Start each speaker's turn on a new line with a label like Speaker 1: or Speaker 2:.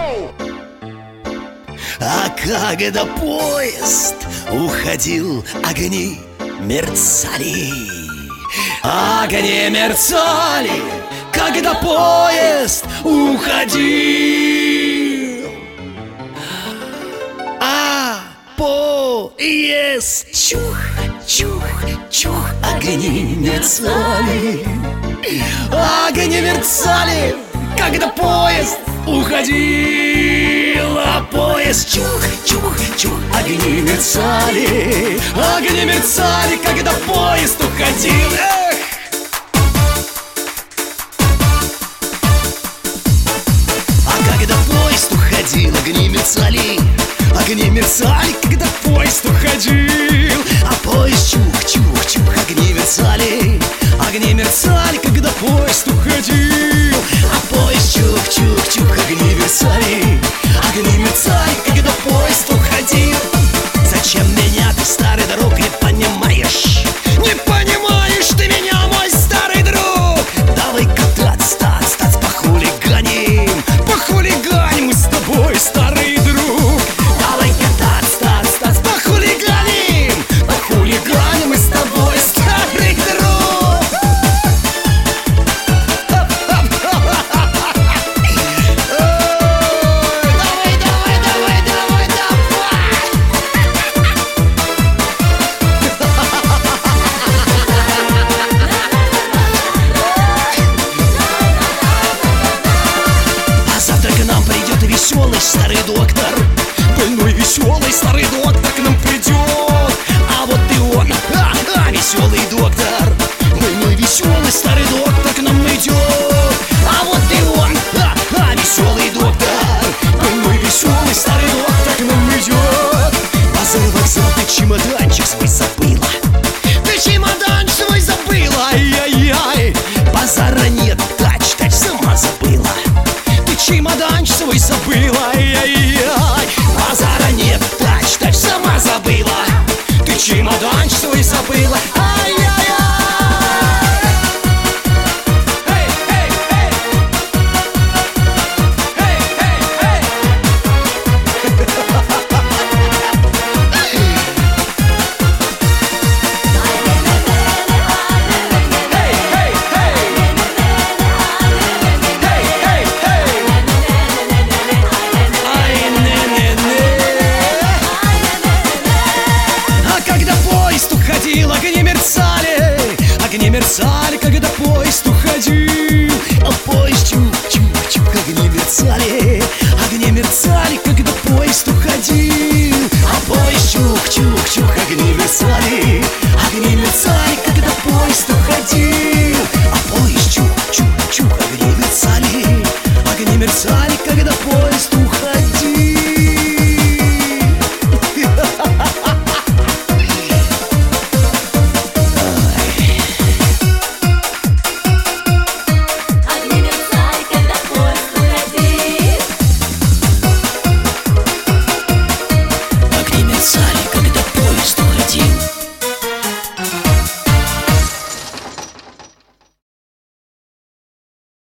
Speaker 1: А когда поезд уходил, огни мерцали. Огни мерцали, когда поезд уходил. А поезд чух, чух, чух, огни мерцали. Огни мерцали, когда поезд уходил. А поезд чух, чух, чух, огни мерцали. Огни мерцали, когда поезд уходил. Эх! А когда поезд уходил, огни мерцали. Огни мерцали, когда поезд уходил. А поезд чух, чух, чух, огни мерцали. Огни мерцали, когда поезд уходил. А поезд чух, чух, чух, огни мерцали. Огни мерцали, когда поезд уходил. Зачем меня ты, старый друг, не понимаешь? Не понимаешь ты меня, мой старый друг. Давай кататься, стать похулиганим. Похулиганим мы с тобой, старый друг. Давай кататься, стать похулиганим. Похулиганим мы с тобой, старый друг. Веселый старый доктор, больной веселый старый доктор к нам придет. А вот и он, веселый доктор, больной веселый старый доктор к нам идет. А вот и он, веселый доктор, больной веселый старый доктор к нам идет. Базар, вокзал, ты чемоданчик свой забыла. Ты чемоданчик свой забыла, ай-яй-яй. Базара нет, тач сама забыла. Ты чемоданчик свой забыла, ай-яй-яй. Базара нет, тач сама забыла. Ты чемоданчик свой забыла, ай-яй-яй. Огни мерцали, огни мерцали, когда поезд уходил. А поезд чух, чух, чух, огни мерцали.